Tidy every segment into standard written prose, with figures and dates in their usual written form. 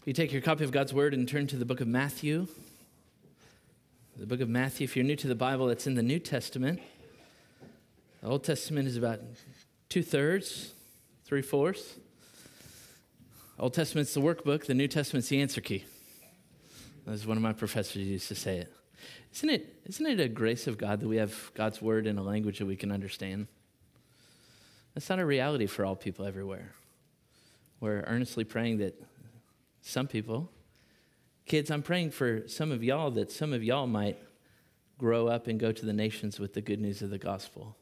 You take your copy of God's Word and turn to the book of Matthew. The book of Matthew, if you're new to the Bible, it's in the New Testament. The Old Testament is about 2/3, 3/4. Old Testament's the workbook, the New Testament's the answer key. As one of my professors used to say it. Isn't it a grace of God that we have God's Word in a language that we can understand? That's not a reality for all people everywhere. We're earnestly praying that some people, kids, I'm praying for some of y'all that some of y'all might grow up and go to the nations with the good news of the gospel,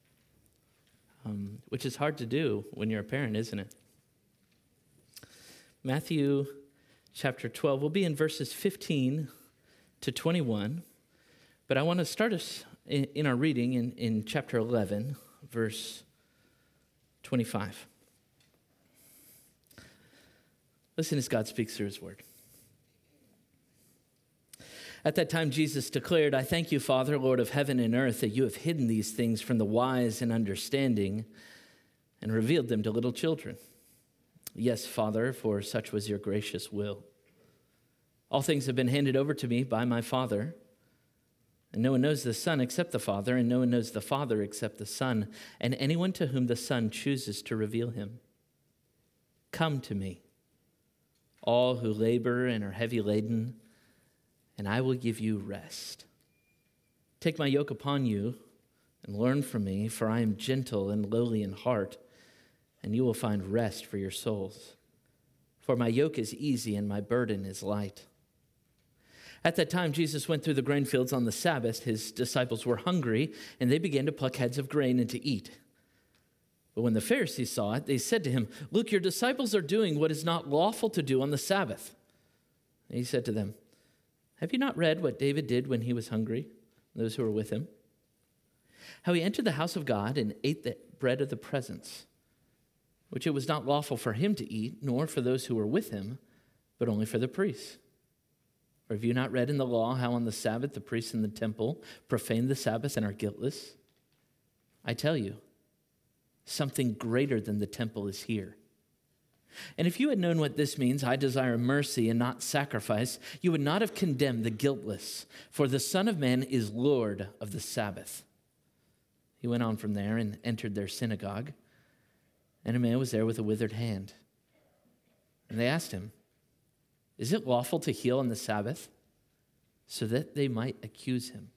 which is hard to do when you're a parent, isn't it? Matthew chapter 12, we'll be in verses 15 to 21, but I want to start us in our reading in chapter 11, verse 25. Listen as God speaks through his word. At that time, Jesus declared, "I thank you, Father, Lord of heaven and earth, that you have hidden these things from the wise and understanding and revealed them to little children. Yes, Father, for such was your gracious will. All things have been handed over to me by my Father, and no one knows the Son except the Father, and no one knows the Father except the Son, and anyone to whom the Son chooses to reveal him. Come to me, all who labor and are heavy laden, and I will give you rest. Take my yoke upon you and learn from me, for I am gentle and lowly in heart, and you will find rest for your souls. For my yoke is easy and my burden is light." At that time, Jesus went through the grain fields on the Sabbath. His disciples were hungry, and they began to pluck heads of grain and to eat. But when the Pharisees saw it, they said to him, "Look, your disciples are doing what is not lawful to do on the Sabbath." And he said to them, "Have you not read what David did when he was hungry, those who were with him? How he entered the house of God and ate the bread of the presence, which it was not lawful for him to eat, nor for those who were with him, but only for the priests. Or have you not read in the law how on the Sabbath the priests in the temple profane the Sabbath and are guiltless? I tell you, something greater than the temple is here. And if you had known what this means, I desire mercy and not sacrifice, you would not have condemned the guiltless, for the Son of Man is Lord of the Sabbath." He went on from there and entered their synagogue, and a man was there with a withered hand. And they asked him, "Is it lawful to heal on the Sabbath?" So that they might accuse him.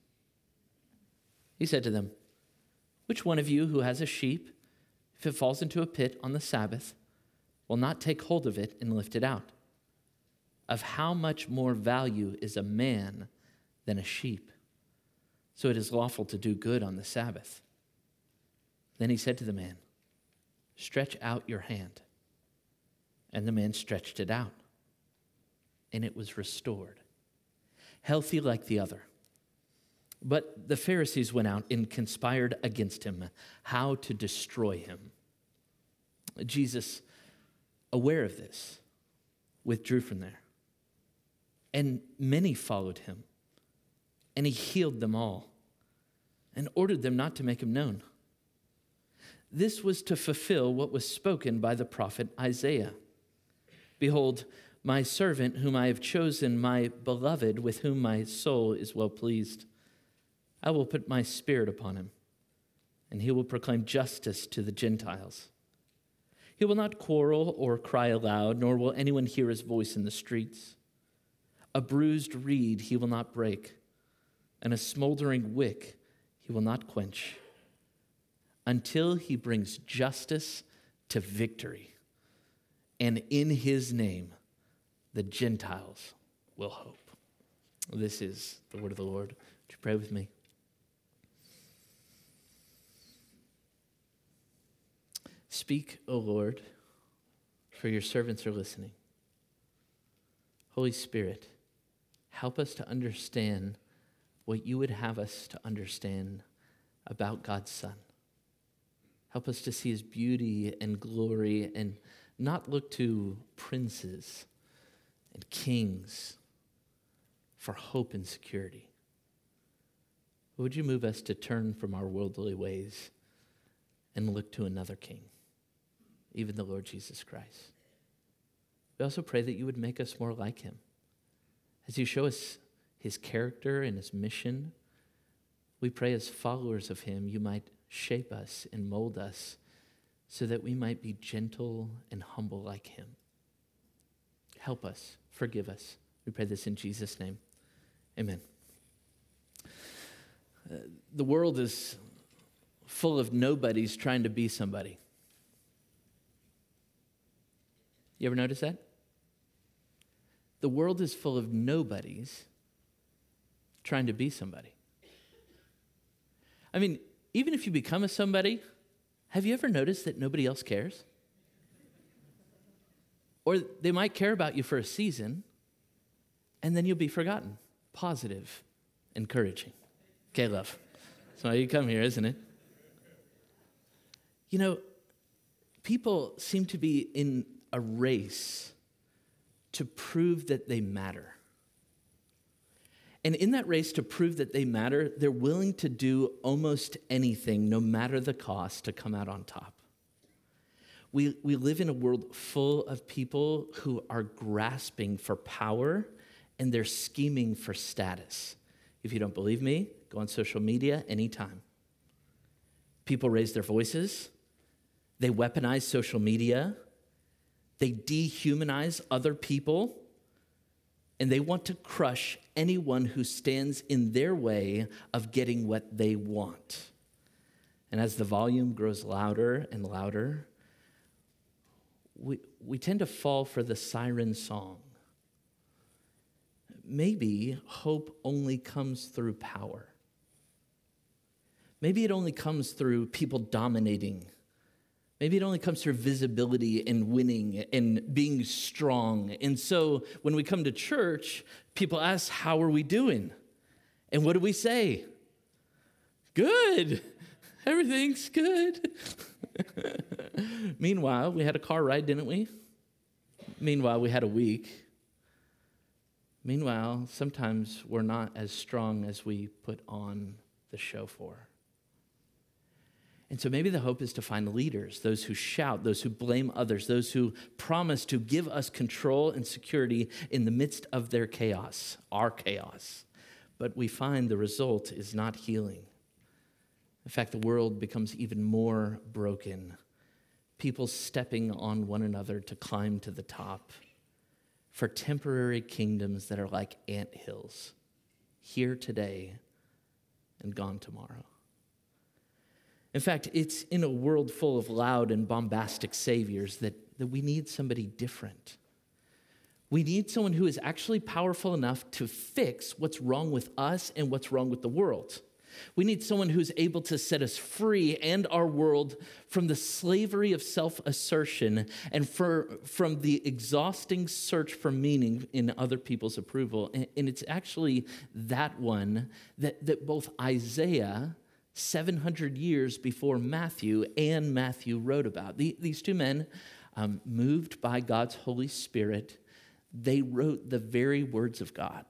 He said to them, "Which one of you who has a sheep, if it falls into a pit on the Sabbath, will not take hold of it and lift it out? Of how much more value is a man than a sheep? So it is lawful to do good on the Sabbath." Then he said to the man, "Stretch out your hand." And the man stretched it out, and it was restored, healthy like the other. But the Pharisees went out and conspired against him, how to destroy him. Jesus, aware of this, withdrew from there. And many followed him, and he healed them all and ordered them not to make him known. This was to fulfill what was spoken by the prophet Isaiah. "Behold, my servant whom I have chosen, my beloved, with whom my soul is well pleased. I will put my spirit upon him, and he will proclaim justice to the Gentiles. He will not quarrel or cry aloud, nor will anyone hear his voice in the streets. A bruised reed he will not break, and a smoldering wick he will not quench, until he brings justice to victory. And in his name, the Gentiles will hope." This is the word of the Lord. Would you pray with me? Speak, O Lord, for your servants are listening. Holy Spirit, help us to understand what you would have us to understand about God's Son. Help us to see his beauty and glory and not look to princes and kings for hope and security. Would you move us to turn from our worldly ways and look to another king, even the Lord Jesus Christ? We also pray that you would make us more like him. As you show us his character and his mission, we pray as followers of him, you might shape us and mold us so that we might be gentle and humble like him. Help us, forgive us. We pray this in Jesus' name. Amen. The world is full of nobodies trying to be somebody. You ever notice that? The world is full of nobodies trying to be somebody. I mean, even if you become a somebody, have you ever noticed that nobody else cares? Or they might care about you for a season, and then you'll be forgotten. Positive, encouraging. Okay, love. That's why you come here, isn't it? You know, people seem to be in a race to prove that they matter. And in that race to prove that they matter, they're willing to do almost anything, no matter the cost, to come out on top. We live in a world full of people who are grasping for power and they're scheming for status. If you don't believe me, go on social media anytime. People raise their voices. They weaponize social media. They dehumanize other people. And they want to crush anyone who stands in their way of getting what they want. And as the volume grows louder and louder, we tend to fall for the siren song. Maybe hope only comes through power. Maybe it only comes through people dominating. Maybe it only comes through visibility and winning and being strong. And so when we come to church, people ask, how are we doing? And what do we say? Good. Everything's good. Meanwhile, we had a car ride, didn't we? Meanwhile, we had a week. Meanwhile, sometimes we're not as strong as we put on the show for. And so maybe the hope is to find leaders, those who shout, those who blame others, those who promise to give us control and security in the midst of their chaos, our chaos. But we find the result is not healing. In fact, the world becomes even more broken. People stepping on one another to climb to the top for temporary kingdoms that are like anthills, here today and gone tomorrow. In fact, it's in a world full of loud and bombastic saviors that we need somebody different. We need someone who is actually powerful enough to fix what's wrong with us and what's wrong with the world. We need someone who's able to set us free and our world from the slavery of self-assertion and from the exhausting search for meaning in other people's approval. And it's actually that one that both Isaiah, 700 years before Matthew, and Matthew wrote about. These two men, moved by God's Holy Spirit, they wrote the very words of God.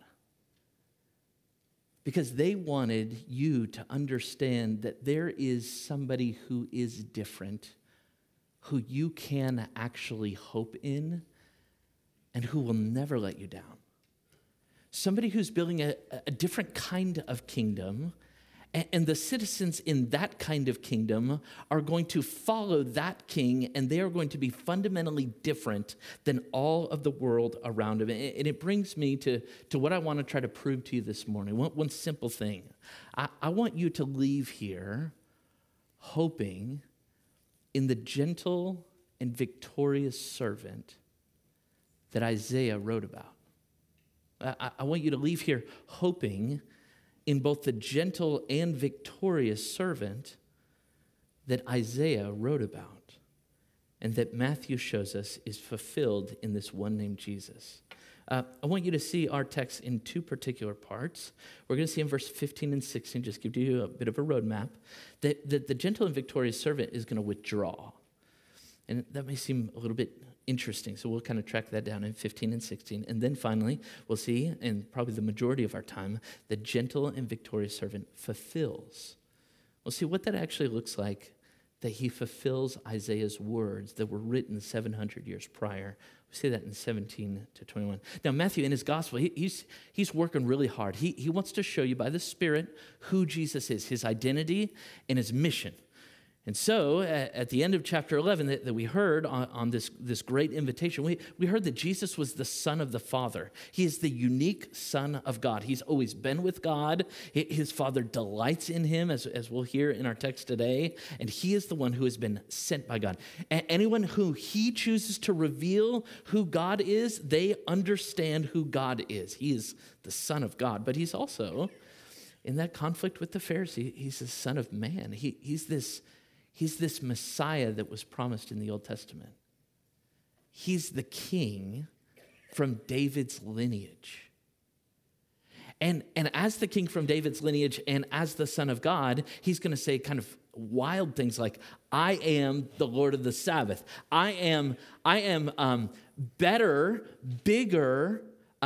Because they wanted you to understand that there is somebody who is different, who you can actually hope in, and who will never let you down. Somebody who's building a different kind of kingdom, and the citizens in that kind of kingdom are going to follow that king, and they are going to be fundamentally different than all of the world around them. And it brings me to what I want to try to prove to you this morning. One simple thing. I want you to leave here hoping in the gentle and victorious servant that Isaiah wrote about. I want you to leave here hoping in both the gentle and victorious servant that Isaiah wrote about and that Matthew shows us is fulfilled in this one named Jesus. I want you to see our text in two particular parts. We're going to see in verse 15 and 16, just give you a bit of a roadmap, that the gentle and victorious servant is going to withdraw. And that may seem a little bit interesting, so we'll kind of track that down in 15 and 16. And then finally, we'll see, and probably the majority of our time, the gentle and victorious servant fulfills. We'll see what that actually looks like, that he fulfills Isaiah's words that were written 700 years prior We see that in 17 to 21. Now, Matthew, in his gospel, he's working really hard. He wants to show you by the Spirit who Jesus is, his identity and his mission. And so at the end of chapter 11 that we heard on this great invitation, we heard that Jesus was the Son of the Father. He is the unique Son of God. He's always been with God. His Father delights in him, as we'll hear in our text today. And he is the one who has been sent by God. Anyone who he chooses to reveal who God is, they understand who God is. He is the Son of God. But he's also, in that conflict with the Pharisee, he's the Son of Man. He's this Messiah that was promised in the Old Testament. He's the king from David's lineage. And as the king from David's lineage and as the Son of God, he's going to say kind of wild things like, I am the Lord of the Sabbath. I am better, bigger,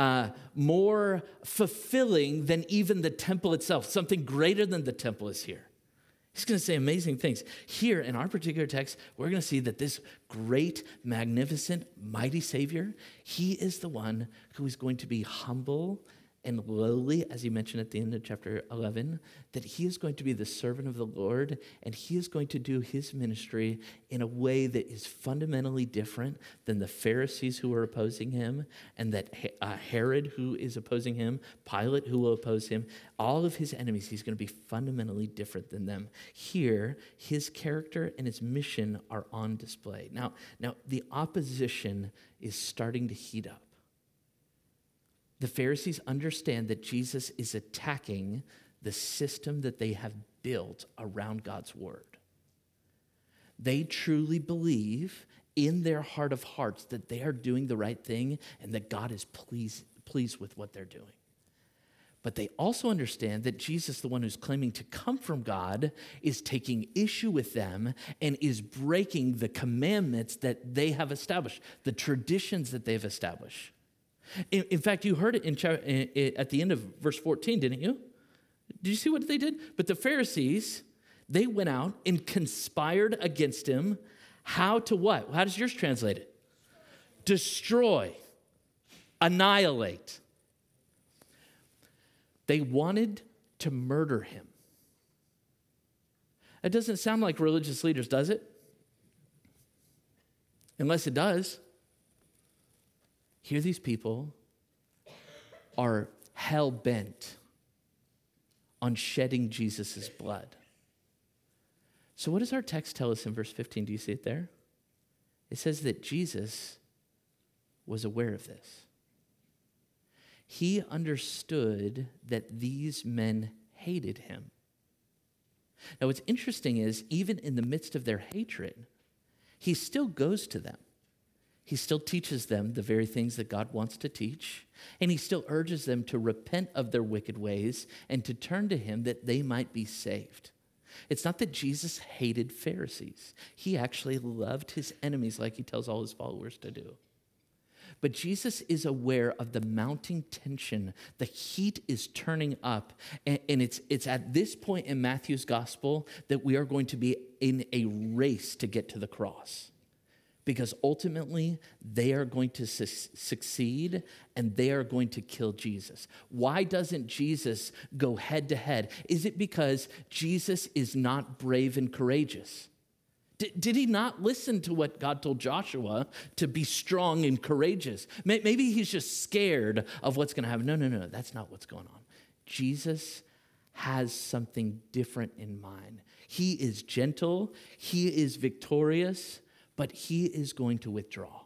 more fulfilling than even the temple itself. Something greater than the temple is here. He's going to say amazing things. Here in our particular text, we're going to see that this great, magnificent, mighty Savior, he is the one who is going to be humble and lowly, as he mentioned at the end of chapter 11, that he is going to be the servant of the Lord, and he is going to do his ministry in a way that is fundamentally different than the Pharisees who are opposing him, and that Herod who is opposing him, Pilate who will oppose him, all of his enemies, he's going to be fundamentally different than them. Here, his character and his mission are on display. Now the opposition is starting to heat up. The Pharisees understand that Jesus is attacking the system that they have built around God's word. They truly believe in their heart of hearts that they are doing the right thing and that God is pleased with what they're doing. But they also understand that Jesus, the one who's claiming to come from God, is taking issue with them and is breaking the commandments that they have established, the traditions that they've established. In fact, you heard it at the end of verse 14, didn't you? Did you see what they did? But the Pharisees, they went out and conspired against him. How to what? How does yours translate it? Destroy, annihilate. They wanted to murder him. It doesn't sound like religious leaders, does it? Unless it does. Here, these people are hell-bent on shedding Jesus' blood. So what does our text tell us in verse 15? Do you see it there? It says that Jesus was aware of this. He understood that these men hated him. Now, what's interesting is, even in the midst of their hatred, he still goes to them. He still teaches them the very things that God wants to teach, and he still urges them to repent of their wicked ways and to turn to him that they might be saved. It's not that Jesus hated Pharisees. He actually loved his enemies like he tells all his followers to do. But Jesus is aware of the mounting tension. The heat is turning up, and it's at this point in Matthew's gospel that we are going to be in a race to get to the cross. Because ultimately, they are going to succeed and they are going to kill Jesus. Why doesn't Jesus go head to head? Is it because Jesus is not brave and courageous? Did he not listen to what God told Joshua to be strong and courageous? Maybe he's just scared of what's going to happen. No, that's not what's going on. Jesus has something different in mind. He is gentle, he is victorious, but he is going to withdraw.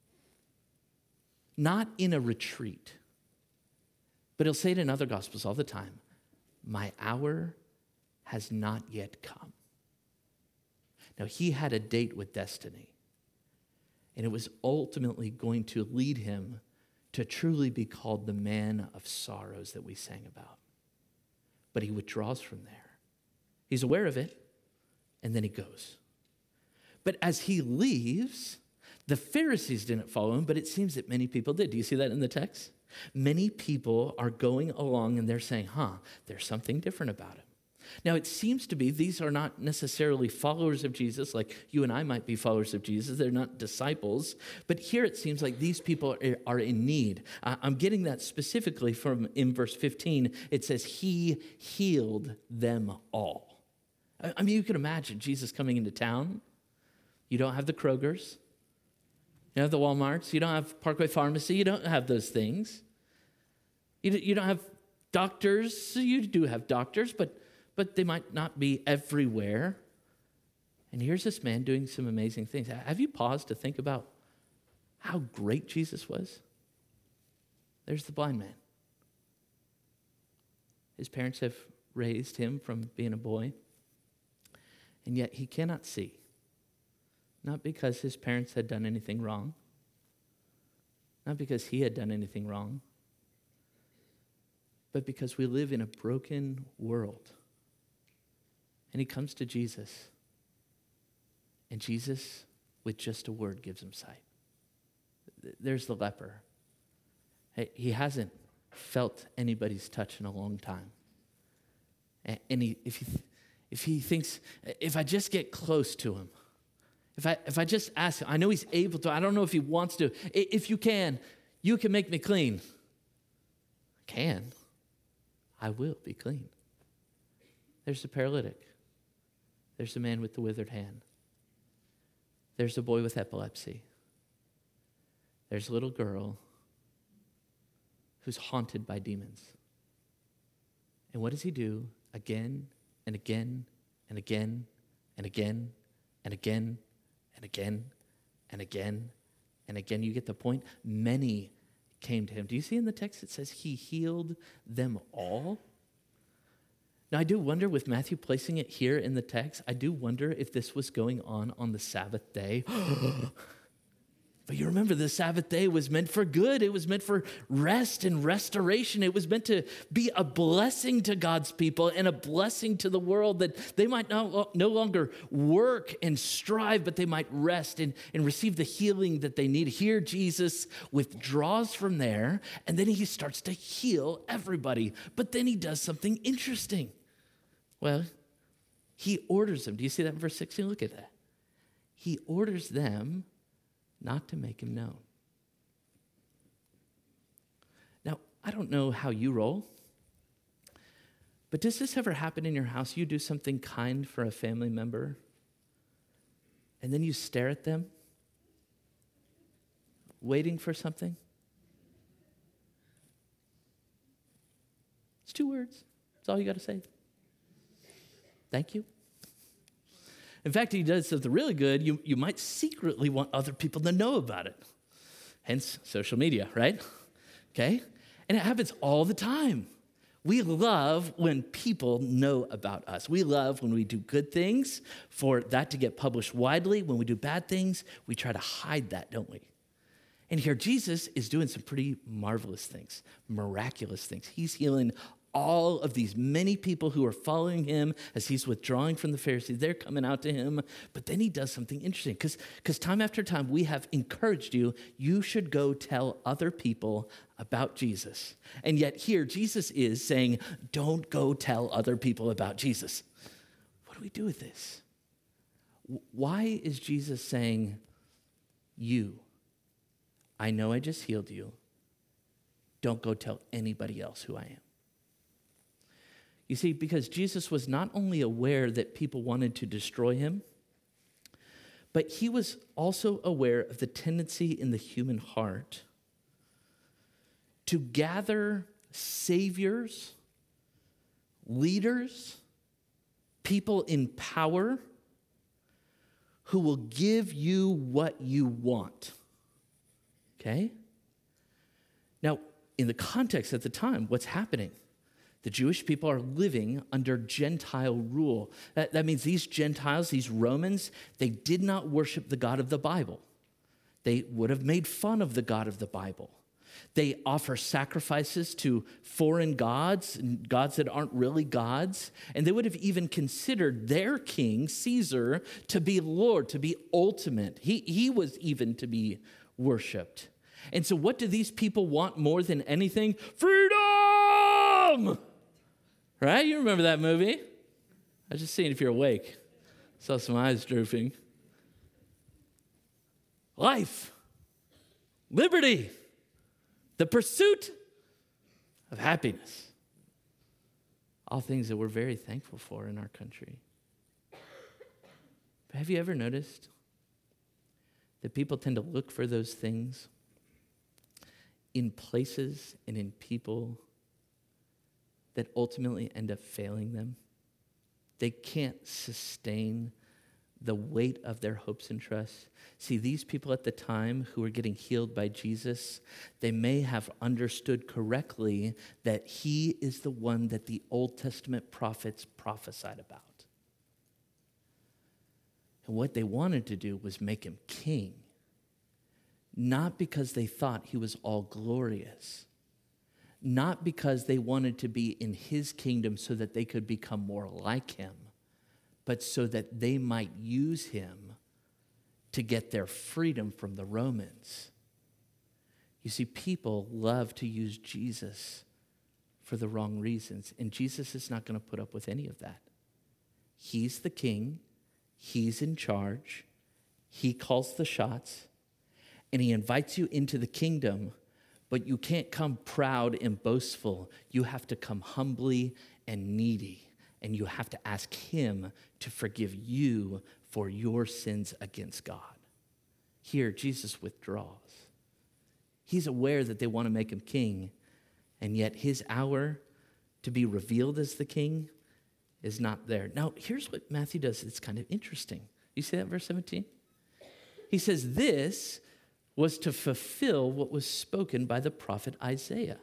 Not in a retreat, but he'll say it in other gospels all the time, my hour has not yet come. Now, he had a date with destiny, and it was ultimately going to lead him to truly be called the man of sorrows that we sang about. But he withdraws from there. He's aware of it, and then he goes. But as he leaves, the Pharisees didn't follow him, but it seems that many people did. Do you see that in the text? Many people are going along and they're saying, there's something different about him. Now, it seems to be these are not necessarily followers of Jesus, like you and I might be followers of Jesus. They're not disciples. But here it seems like these people are in need. I'm getting that specifically from in verse 15. It says, he healed them all. I mean, you can imagine Jesus coming into town. You don't have the Krogers. You don't have the Walmarts. You don't have Parkway Pharmacy. You don't have those things. You don't have doctors. You do have doctors, but they might not be everywhere. And here's this man doing some amazing things. Have you paused to think about how great Jesus was? There's the blind man. His parents have raised him from being a boy, and yet he cannot see. Not because his parents had done anything wrong, not because he had done anything wrong, but because we live in a broken world. And he comes to Jesus, and Jesus, with just a word, gives him sight. There's the leper. He hasn't felt anybody's touch in a long time. And if he thinks, if I just get close to him, if I just ask him, I know he's able to, I don't know if he wants to. If you can make me clean. I will be clean. There's the paralytic. There's the man with the withered hand. There's the boy with epilepsy. There's a little girl who's haunted by demons. And what does he do again and again and again and again and again and again and again and again? You get the point? Many came to him. Do you see in the text it says he healed them all? Now, I do wonder, with Matthew placing it here in the text, I do wonder if this was going on the Sabbath day. But you remember, the Sabbath day was meant for good. It was meant for rest and restoration. It was meant to be a blessing to God's people and a blessing to the world, that they might no longer work and strive, but they might rest and receive the healing that they need. Here, Jesus withdraws from there, and then he starts to heal everybody. But then he does something interesting. Well, he orders them. Do you see that in verse 16? Look at that. He orders them not to make him known. Now, I don't know how you roll, but does this ever happen in your house? You do something kind for a family member, and then you stare at them, waiting for something? It's 2 words. That's all you got to say. Thank you. In fact, he does something really good. You might secretly want other people to know about it. Hence, social media, right? Okay? And it happens all the time. We love when people know about us. We love when we do good things for that to get published widely. When we do bad things, we try to hide that, don't we? And here Jesus is doing some pretty marvelous things, miraculous things. He's healing all of these many people who are following him as he's withdrawing from the Pharisees. They're coming out to him. But then he does something interesting, because time after time we have encouraged you should go tell other people about Jesus. And yet here Jesus is saying, don't go tell other people about Jesus. What do we do with this? Why is Jesus saying, I know I just healed you. Don't go tell anybody else who I am. You see, because Jesus was not only aware that people wanted to destroy him, but he was also aware of the tendency in the human heart to gather saviors, leaders, people in power who will give you what you want. Okay? Now, in the context at the time, what's happening? The Jewish people are living under Gentile rule. That means these Gentiles, these Romans, they did not worship the God of the Bible. They would have made fun of the God of the Bible. They offer sacrifices to foreign gods, gods that aren't really gods. And they would have even considered their king, Caesar, to be Lord, to be ultimate. He was even to be worshiped. And so what do these people want more than anything? Freedom! Right? You remember that movie? I was just seeing if you're awake. Saw some eyes drooping. Life, liberty, the pursuit of happiness. All things that we're very thankful for in our country. But have you ever noticed that people tend to look for those things in places and in people that ultimately end up failing them? They can't sustain the weight of their hopes and trusts. See, these people at the time who were getting healed by Jesus, they may have understood correctly that he is the one that the Old Testament prophets prophesied about. And what they wanted to do was make him king, not because they thought he was all glorious, not because they wanted to be in his kingdom so that they could become more like him, but so that they might use him to get their freedom from the Romans. You see, people love to use Jesus for the wrong reasons, and Jesus is not going to put up with any of that. He's the king. He's in charge. He calls the shots, and he invites you into the kingdom, but you can't come proud and boastful. You have to come humbly and needy, and you have to ask him to forgive you for your sins against God. Here, Jesus withdraws. He's aware that they want to make him king, and yet his hour to be revealed as the king is not there. Now, here's what Matthew does. It's kind of interesting. You see that, verse 17? He says, this was to fulfill what was spoken by the prophet Isaiah.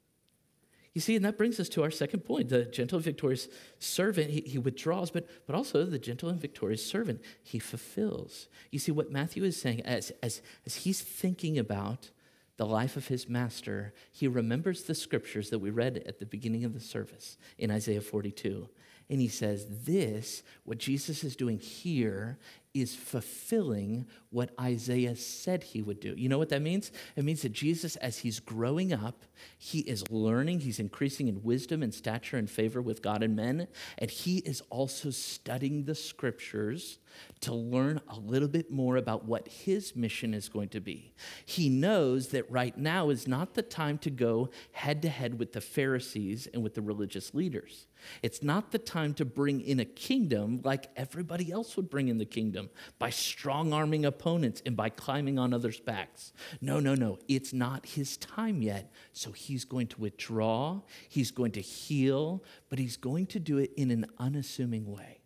You see, and that brings us to our second point. The gentle and victorious servant, he withdraws, but also the gentle and victorious servant, he fulfills. You see, what Matthew is saying, as he's thinking about the life of his master, he remembers the scriptures that we read at the beginning of the service in Isaiah 42. And he says, what Jesus is doing here is fulfilling what Isaiah said he would do. You know what that means? It means that Jesus, as he's growing up, he is learning, he's increasing in wisdom and stature and favor with God and men, and he is also studying the scriptures to learn a little bit more about what his mission is going to be. He knows that right now is not the time to go head to head with the Pharisees and with the religious leaders. It's not the time to bring in a kingdom like everybody else would bring in the kingdom, by strong-arming opponents and by climbing on others' backs. No. It's not his time yet. So he's going to withdraw, he's going to heal, but he's going to do it in an unassuming way.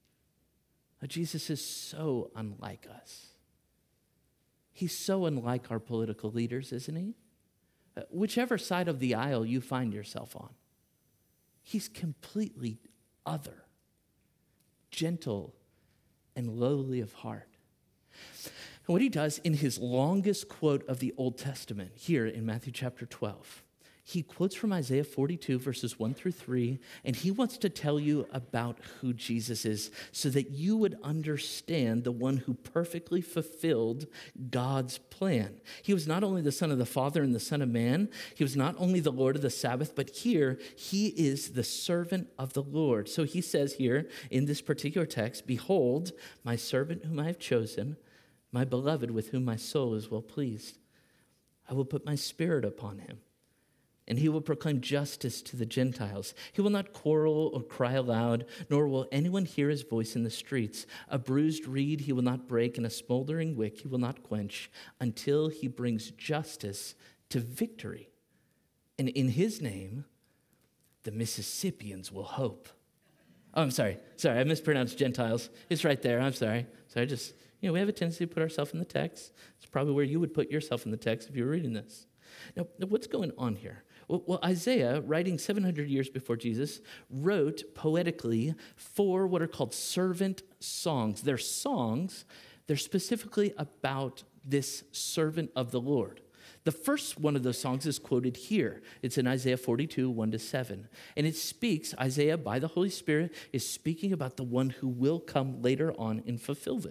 Now, Jesus is so unlike us. He's so unlike our political leaders, isn't he? Whichever side of the aisle you find yourself on, he's completely other, gentle, and lowly of heart. And what he does in his longest quote of the Old Testament, here in Matthew chapter 12, he quotes from Isaiah 42, verses 1 through 3, and he wants to tell you about who Jesus is so that you would understand the one who perfectly fulfilled God's plan. He was not only the Son of the Father and the Son of Man, he was not only the Lord of the Sabbath, but here he is the servant of the Lord. So he says here in this particular text, behold, my servant whom I have chosen, my beloved with whom my soul is well pleased. I will put my spirit upon him, and he will proclaim justice to the Gentiles. He will not quarrel or cry aloud, nor will anyone hear his voice in the streets. A bruised reed he will not break, and a smoldering wick he will not quench, until he brings justice to victory. And in his name, the Mississippians will hope. Oh, I'm sorry, I mispronounced Gentiles. It's right there, I'm sorry. We have a tendency to put ourselves in the text. It's probably where you would put yourself in the text if you were reading this. Now, what's going on here? Well, Isaiah, writing 700 years before Jesus, wrote poetically 4 what are called servant songs. They're songs, they're specifically about this servant of the Lord. The first one of those songs is quoted here. It's in Isaiah 42, 1-7. And it speaks, Isaiah, by the Holy Spirit, is speaking about the one who will come later on and fulfill this.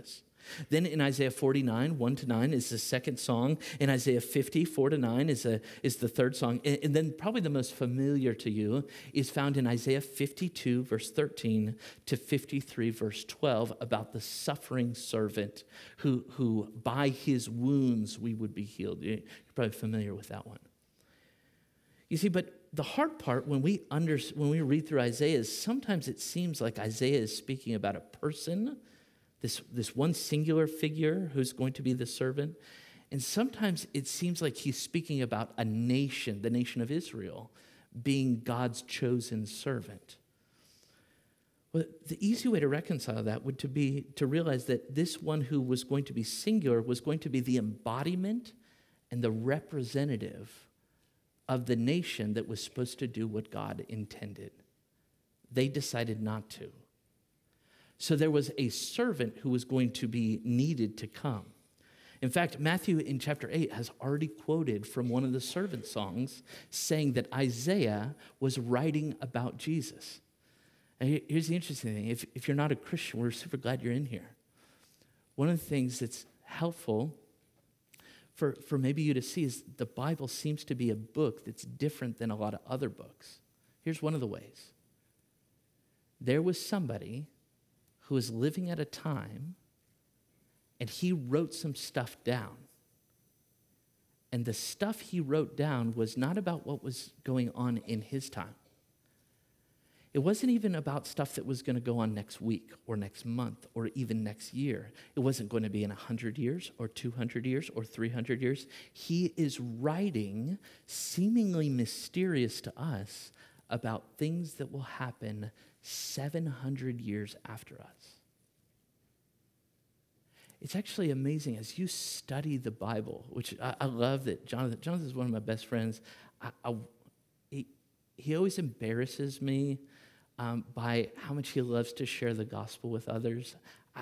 Then in Isaiah 49, 1-9 is the second song. In Isaiah 50, 4-9 is the third song. And then probably the most familiar to you is found in Isaiah 52, verse 13 to 53, verse 12, about the suffering servant who by his wounds we would be healed. You're probably familiar with that one. You see, but the hard part when we read through Isaiah is sometimes it seems like Isaiah is speaking about a person, this one singular figure who's going to be the servant. And sometimes it seems like he's speaking about a nation, the nation of Israel, being God's chosen servant. Well, the easy way to reconcile that would be to realize that this one who was going to be singular was going to be the embodiment and the representative of the nation that was supposed to do what God intended. They decided not to. So there was a servant who was going to be needed to come. In fact, Matthew in chapter 8 has already quoted from one of the servant songs saying that Isaiah was writing about Jesus. And here's the interesting thing. If you're not a Christian, we're super glad you're in here. One of the things that's helpful for maybe you to see is the Bible seems to be a book that's different than a lot of other books. Here's one of the ways. There was somebody who was living at a time, and he wrote some stuff down. And the stuff he wrote down was not about what was going on in his time. It wasn't even about stuff that was going to go on next week or next month or even next year. It wasn't going to be in 100 years or 200 years or 300 years. He is writing, seemingly mysterious to us, about things that will happen 700 years after us. It's actually amazing as you study the Bible, which I love that Jonathan is one of my best friends. He always embarrasses me by how much he loves to share the gospel with others.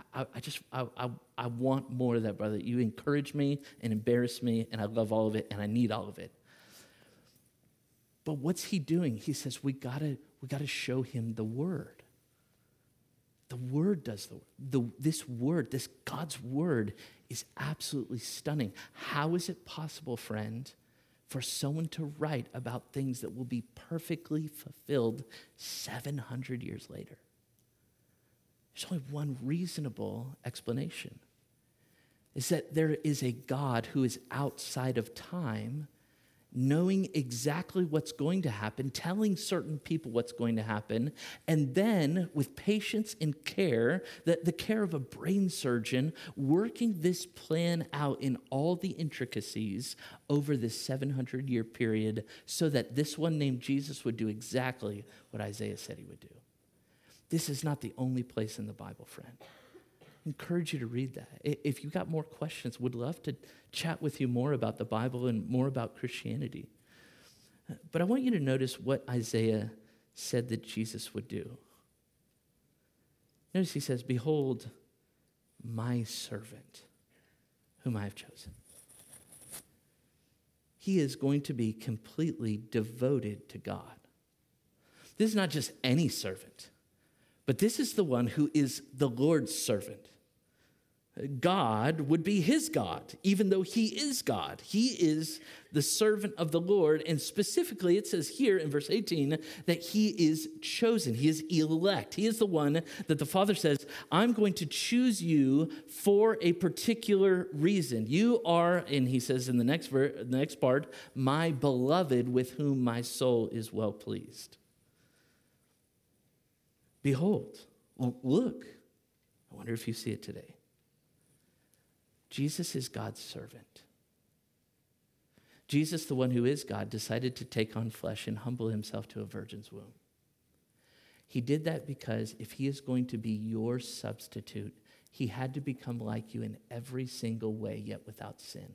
I want more of that, brother. You encourage me and embarrass me, and I love all of it, and I need all of it. But what's he doing? He says we gotta show him the Word. The Word does the work. This God's Word is absolutely stunning. How is it possible, friend, for someone to write about things that will be perfectly fulfilled 700 years later? There's only one reasonable explanation. Is that there is a God who is outside of time, knowing exactly what's going to happen, telling certain people what's going to happen, and then with patience and care, the care of a brain surgeon, working this plan out in all the intricacies over this 700-year period so that this one named Jesus would do exactly what Isaiah said he would do. This is not the only place in the Bible, friend. I encourage you to read that. If you've got more questions, would love to chat with you more about the Bible and more about Christianity. But I want you to notice what Isaiah said that Jesus would do. Notice he says, "Behold, my servant, whom I have chosen." He is going to be completely devoted to God. This is not just any servant, but this is the one who is the Lord's servant. God would be his God, even though he is God. He is the servant of the Lord, and specifically it says here in verse 18 that he is chosen. He is elect. He is the one that the Father says, I'm going to choose you for a particular reason. You are, and he says in the next part, my beloved with whom my soul is well pleased. Behold, look. I wonder if you see it today. Jesus is God's servant. Jesus, the one who is God, decided to take on flesh and humble himself to a virgin's womb. He did that because if he is going to be your substitute, he had to become like you in every single way, yet without sin.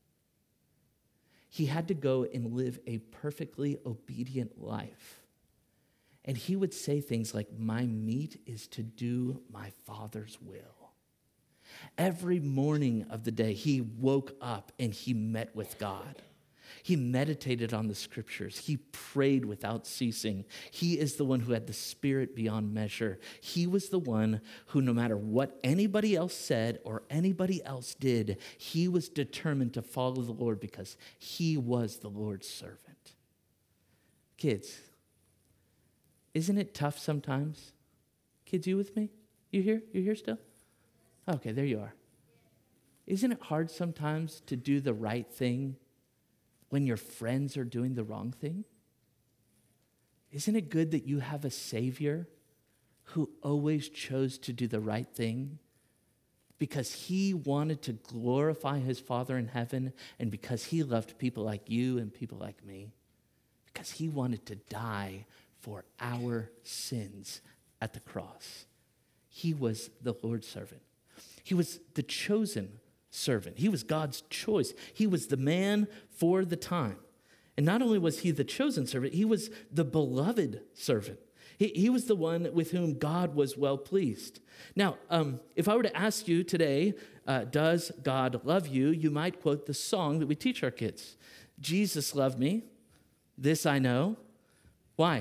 He had to go and live a perfectly obedient life. And he would say things like, my meat is to do my Father's will. Every morning of the day, he woke up and he met with God. He meditated on the scriptures. He prayed without ceasing. He is the one who had the Spirit beyond measure. He was the one who, no matter what anybody else said or anybody else did, he was determined to follow the Lord because he was the Lord's servant. Kids, isn't it tough sometimes? Kids, you with me? You here? You here still? Okay, there you are. Isn't it hard sometimes to do the right thing when your friends are doing the wrong thing? Isn't it good that you have a Savior who always chose to do the right thing because he wanted to glorify his Father in heaven and because he loved people like you and people like me? Because he wanted to die for our sins at the cross. He was the Lord's servant. He was the chosen servant. He was God's choice. He was the man for the time. And not only was he the chosen servant, he was the beloved servant. He was the one with whom God was well pleased. Now, if I were to ask you today, does God love you? You might quote the song that we teach our kids. Jesus loved me. This I know. Why?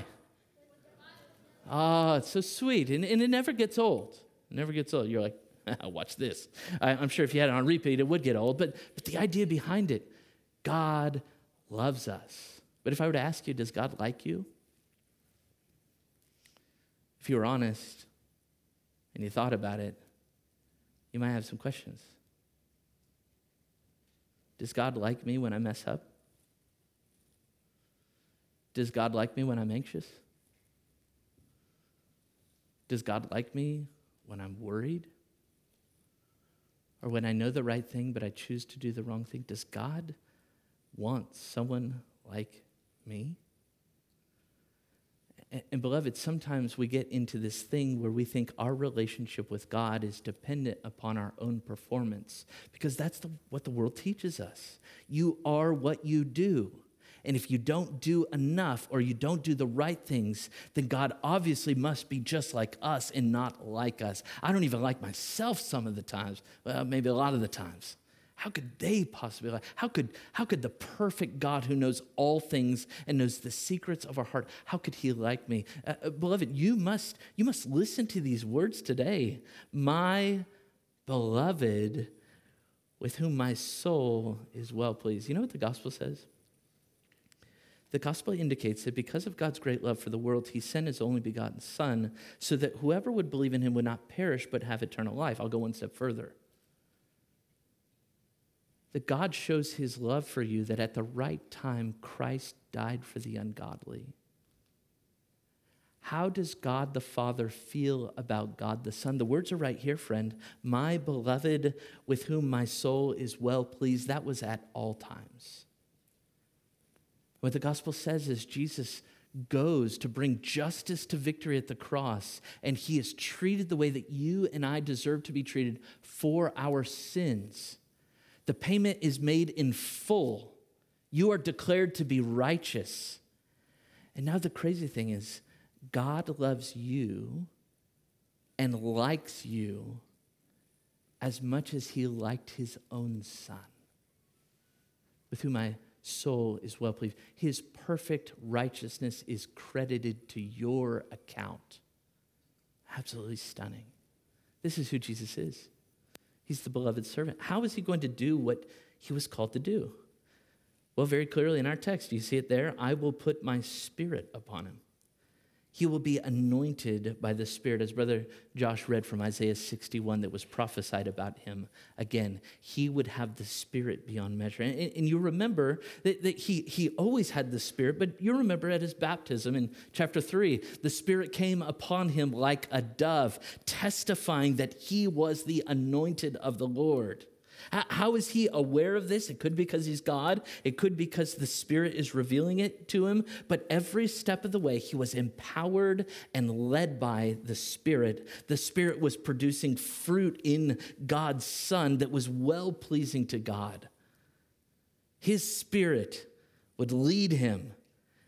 Oh, it's so sweet. And it never gets old. It never gets old. You're like, watch this. I'm sure if you had it on repeat, it would get old. But the idea behind it, God loves us. But if I were to ask you, does God like you? If you were honest and you thought about it, you might have some questions. Does God like me when I mess up? Does God like me when I'm anxious? Does God like me when I'm worried? Or when I know the right thing, but I choose to do the wrong thing? Does God want someone like me? And beloved, sometimes we get into this thing where we think our relationship with God is dependent upon our own performance, because that's what the world teaches us. You are what you do. And if you don't do enough or you don't do the right things, then God obviously must be just like us and not like us. I don't even like myself some of the times. Well, maybe a lot of the times. How could they possibly like? How could the perfect God who knows all things and knows the secrets of our heart, how could he like me? Beloved, you must listen to these words today. My beloved, with whom my soul is well pleased. You know what the gospel says? The gospel indicates that because of God's great love for the world, he sent his only begotten Son so that whoever would believe in him would not perish but have eternal life. I'll go one step further. That God shows his love for you, that at the right time, Christ died for the ungodly. How does God the Father feel about God the Son? The words are right here, friend. My beloved, with whom my soul is well pleased. That was at all times. What the gospel says is Jesus goes to bring justice to victory at the cross, and he is treated the way that you and I deserve to be treated for our sins. The payment is made in full. You are declared to be righteous. And now the crazy thing is, God loves you and likes you as much as he liked his own Son, with whom my soul is well pleased. His perfect righteousness is credited to your account. Absolutely stunning. This is who Jesus is. He's the beloved servant. How is he going to do what he was called to do? Well, very clearly in our text, you see it there. I will put my Spirit upon him. He will be anointed by the Spirit, as Brother Josh read from Isaiah 61 that was prophesied about him. Again, he would have the Spirit beyond measure. And you remember that he always had the Spirit, but you remember at his baptism in chapter 3, the Spirit came upon him like a dove, testifying that he was the anointed of the Lord. How is he aware of this? It could be because he's God. It could be because the Spirit is revealing it to him. But every step of the way, he was empowered and led by the Spirit. The Spirit was producing fruit in God's Son that was well-pleasing to God. His Spirit would lead him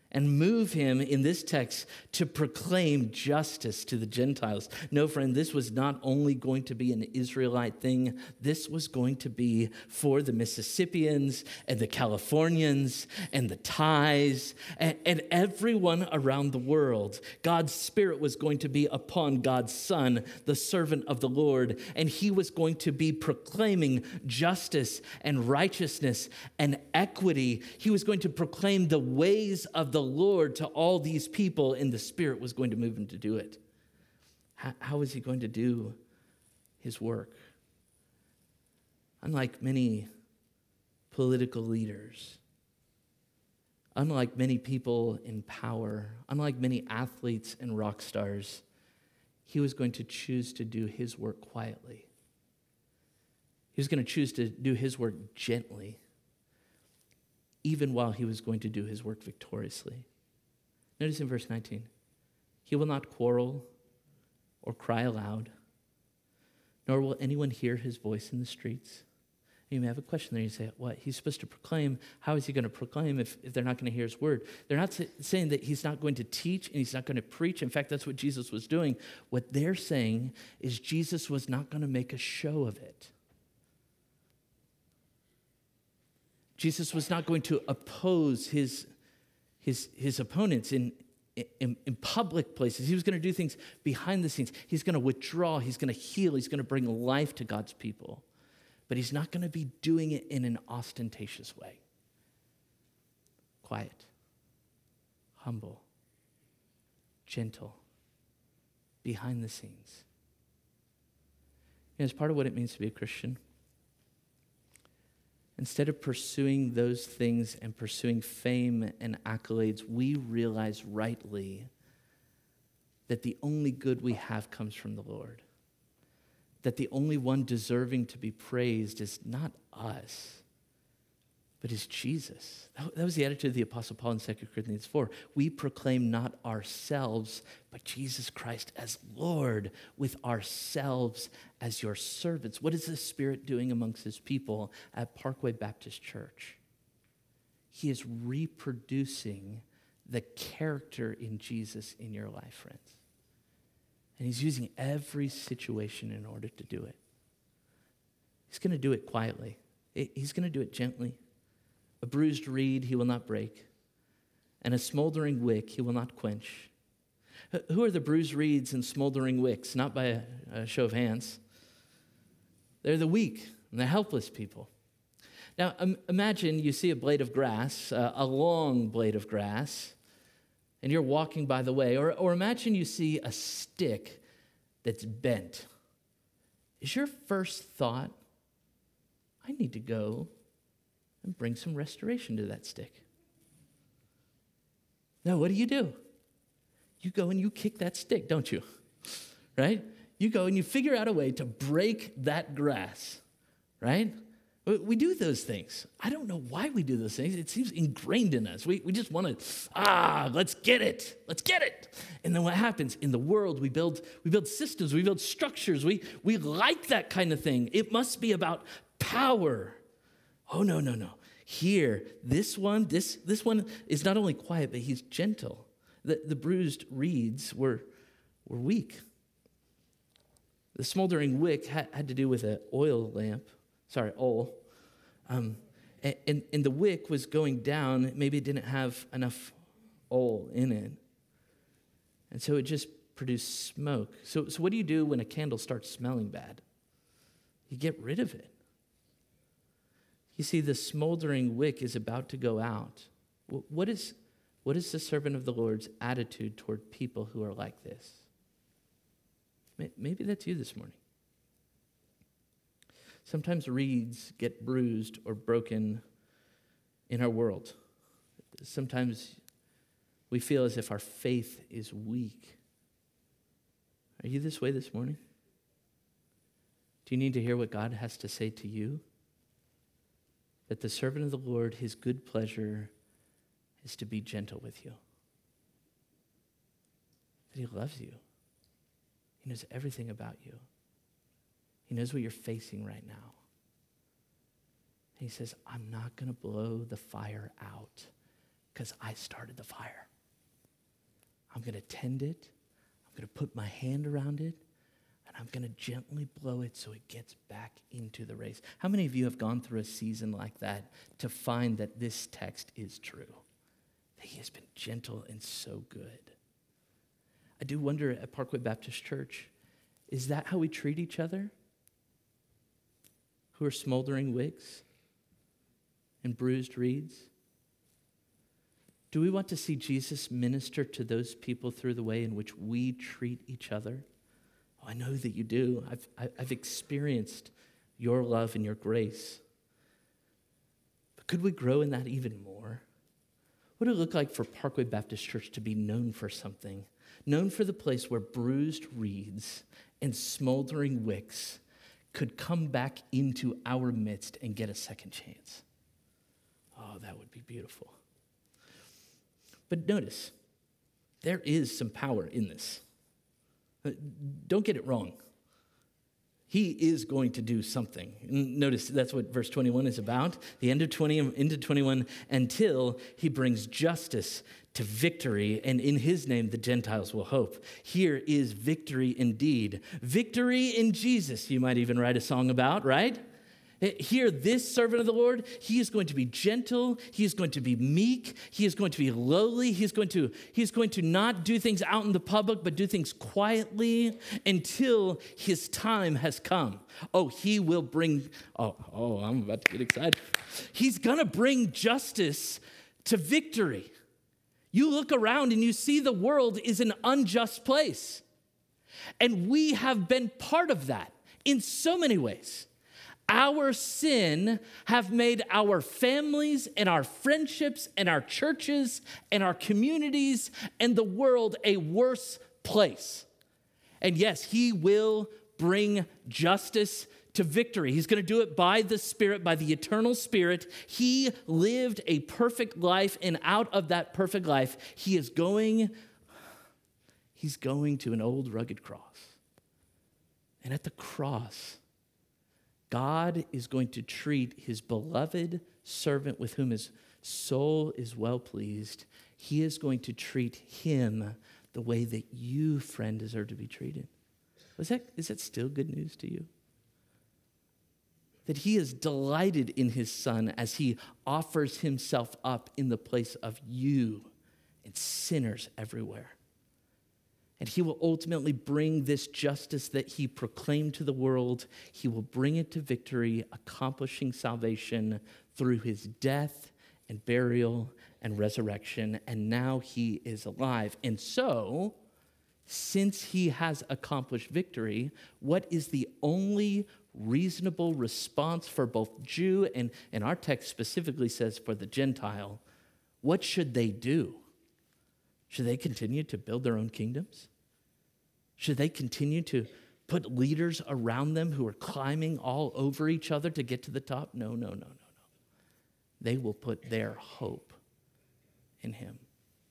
and move him in this text to proclaim justice to the Gentiles. No, friend, this was not only going to be an Israelite thing, this was going to be for the Mississippians and the Californians and the Thais and everyone around the world. God's Spirit was going to be upon God's Son, the servant of the Lord, and he was going to be proclaiming justice and righteousness and equity. He was going to proclaim the ways of the Lord to all these people, and the Spirit was going to move him to do it. How was he going to do his work? Unlike many political leaders, unlike many people in power, unlike many athletes and rock stars, he was going to choose to do his work quietly. He was going to choose to do his work gently, even while he was going to do his work victoriously. Notice in verse 19, he will not quarrel or cry aloud, nor will anyone hear his voice in the streets. You may have a question there. You say, what? He's supposed to proclaim. How is he going to proclaim if they're not going to hear his word? They're not saying that he's not going to teach and he's not going to preach. In fact, that's what Jesus was doing. What they're saying is Jesus was not going to make a show of it. Jesus was not going to oppose his opponents in public places. He was going to do things behind the scenes. He's going to withdraw. He's going to heal. He's going to bring life to God's people. But he's not going to be doing it in an ostentatious way. Quiet, humble, gentle, behind the scenes. It's part of what it means to be a Christian. Instead of pursuing those things and pursuing fame and accolades, we realize rightly that the only good we have comes from the Lord. That the only one deserving to be praised is not us, but is Jesus. That was the attitude of the Apostle Paul in 2 Corinthians 4. We proclaim not ourselves, but Jesus Christ as Lord, with ourselves as your servants. What is the Spirit doing amongst his people at Parkway Baptist Church? He is reproducing the character in Jesus in your life, friends. And he's using every situation in order to do it. He's going to do it quietly. He's going to do it gently. A bruised reed he will not break, and a smoldering wick he will not quench. Who are the bruised reeds and smoldering wicks? Not by a show of hands. They're the weak and the helpless people. Now, imagine you see a blade of grass, a long blade of grass, and you're walking by the way. Or imagine you see a stick that's bent. Is your first thought, I need to go and bring some restoration to that stick? No, what do? You go and you kick that stick, don't you? Right? You go and you figure out a way to break that grass, right? We do those things. I don't know why we do those things. It seems ingrained in us. We just want to, let's get it. Let's get it. And then what happens? In the world, we build systems, we build structures. We like that kind of thing. It must be about power. Oh, no. Here, this one is not only quiet, but he's gentle. The bruised reeds were weak. The smoldering wick had to do with an oil. And the wick was going down. Maybe it didn't have enough oil in it. And so it just produced smoke. So what do you do when a candle starts smelling bad? You get rid of it. You see, the smoldering wick is about to go out. What is the servant of the Lord's attitude toward people who are like this? Maybe that's you this morning. Sometimes reeds get bruised or broken in our world. Sometimes we feel as if our faith is weak. Are you this way this morning? Do you need to hear what God has to say to you? That the servant of the Lord, his good pleasure is to be gentle with you. That he loves you. He knows everything about you. He knows what you're facing right now. And he says, I'm not going to blow the fire out. because I started the fire. I'm going to tend it. I'm going to put my hand around it. And I'm going to gently blow it so it gets back into the race. How many of you have gone through a season like that to find that this text is true? That he has been gentle and so good. I do wonder at Parkway Baptist Church, is that how we treat each other? Who are smoldering wicks and bruised reeds? Do we want to see Jesus minister to those people through the way in which we treat each other? Oh, I know that you do. I've experienced your love and your grace. But could we grow in that even more? What would it look like for Parkway Baptist Church to be known for something? Known for the place where bruised reeds and smoldering wicks could come back into our midst and get a second chance. Oh, that would be beautiful. But notice, there is some power in this. Don't get it wrong. He is going to do something. Notice that's what verse 21 is about. The end of 20 into 21, until he brings justice to victory, and in his name the Gentiles will hope. Here is victory indeed. Victory in Jesus, you might even write a song about, right? Here, this servant of the Lord, he is going to be gentle. He is going to be meek. He is going to be lowly. He's going to not do things out in the public, but do things quietly until his time has come. Oh, he will bring, I'm about to get excited. He's going to bring justice to victory. You look around and you see the world is an unjust place. And we have been part of that in so many ways. Our sin have made our families and our friendships and our churches and our communities and the world a worse place. And yes, he will bring justice to victory. He's going to do it by the Spirit, by the eternal Spirit. He lived a perfect life, and out of that perfect life, he's going to an old rugged cross. And at the cross, God is going to treat his beloved servant with whom his soul is well pleased. He is going to treat him the way that you, friend, deserve to be treated. Is that still good news to you? That he is delighted in his son as he offers himself up in the place of you and sinners everywhere. And he will ultimately bring this justice that he proclaimed to the world. He will bring it to victory, accomplishing salvation through his death and burial and resurrection. And now he is alive. And so, since he has accomplished victory, what is the only reasonable response for both Jew and our text specifically says for the Gentile? What should they do? Should they continue to build their own kingdoms? Should they continue to put leaders around them who are climbing all over each other to get to the top? No. They will put their hope in him.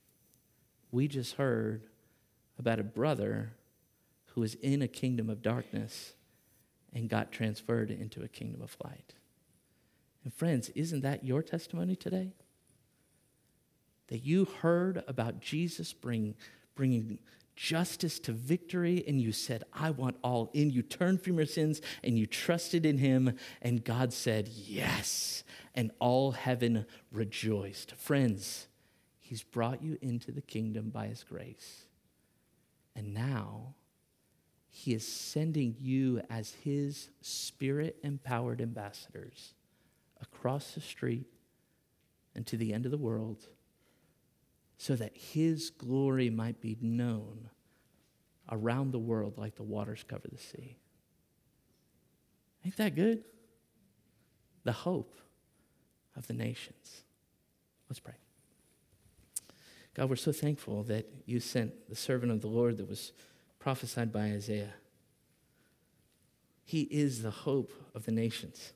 We just heard about a brother who was in a kingdom of darkness and got transferred into a kingdom of light. And friends, isn't that your testimony today? That you heard about Jesus bringing justice to victory, and you said, I want all in. You turned from your sins, and you trusted in him, and God said, yes, and all heaven rejoiced. Friends, he's brought you into the kingdom by his grace, and now he is sending you as his Spirit-empowered ambassadors across the street and to the end of the world, so that his glory might be known around the world like the waters cover the sea. Ain't that good? The hope of the nations. Let's pray. God, we're so thankful that you sent the servant of the Lord that was prophesied by Isaiah. He is the hope of the nations.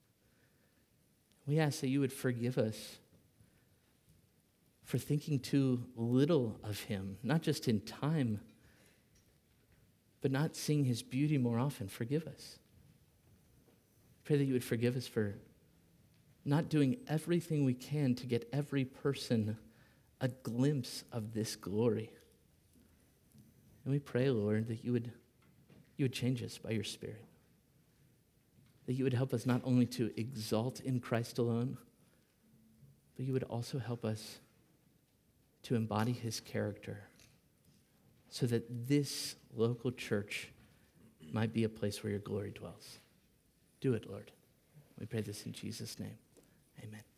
We ask that you would forgive us for thinking too little of him, not just in time, but not seeing his beauty more often. Forgive us. Pray that you would forgive us for not doing everything we can to get every person a glimpse of this glory. And we pray, Lord, that you would change us by your Spirit. That you would help us not only to exalt in Christ alone, but you would also help us to embody his character so that this local church might be a place where your glory dwells. Do it, Lord. We pray this in Jesus' name. Amen.